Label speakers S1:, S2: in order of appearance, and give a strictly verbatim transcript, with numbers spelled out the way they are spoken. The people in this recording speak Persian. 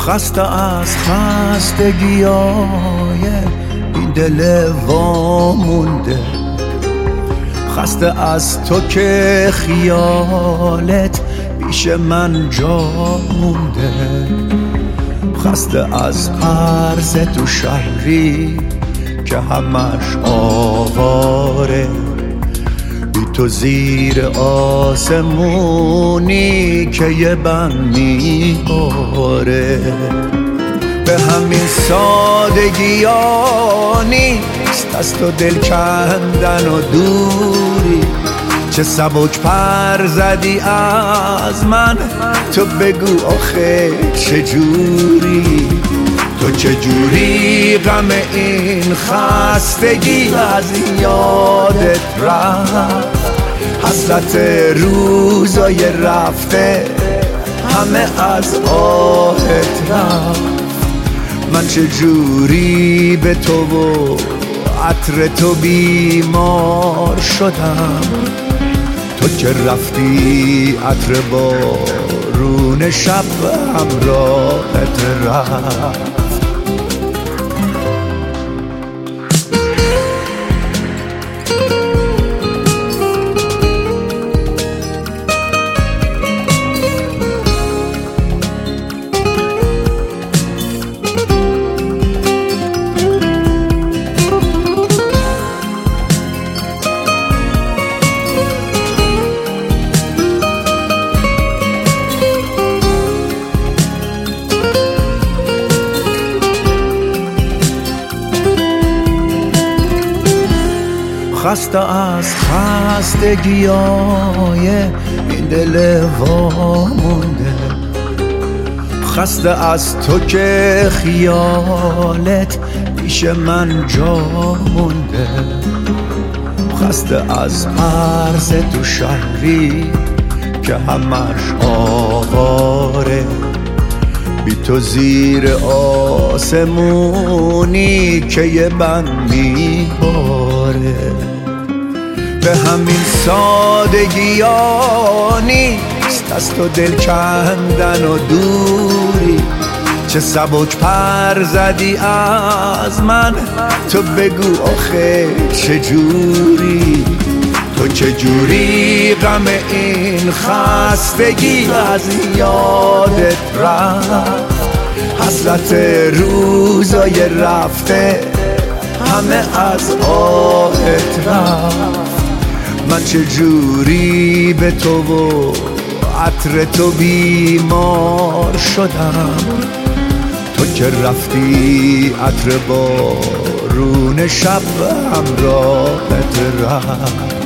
S1: خسته از خستگیای این دل وامونده، خسته از تو که خیالت پیش من جا مونده، خسته از عرض تو شهری که همش آواره، بی تو زیر آسمونی که یه بند میباره. به همین سادگی ها نیست از تو دل کندن و دوری، چه سبک پر زدی از من، تو بگو آخه چجوری، تو چجوری غم این خستگی از یادت رفت، حسرت روزای رفته همه از آهت رفت. من چجوری به تو و عطر تو بیمار شدم، تو که رفتی عطر بارون شب همراهت رفت. خسته از خستگی های این دل وامونده، خسته از تو که خیالت پیش من جا مونده، خسته از عرض تو شهری که همش آواره، بی تو زیر آسمونی که یه بند میباره. به همین سادگی ها نیست از تو دل کندن و دوری، چه سبک پر زدی از من، تو بگو آخه چجوری، تو چجوری غم این خستگی از یادت رفت، حسرت روزای رفته همه از آهت رفت. من چجوری به تو و عطر تو بیمار شدم، تو که رفتی عطر بارون شب همراهت رفت.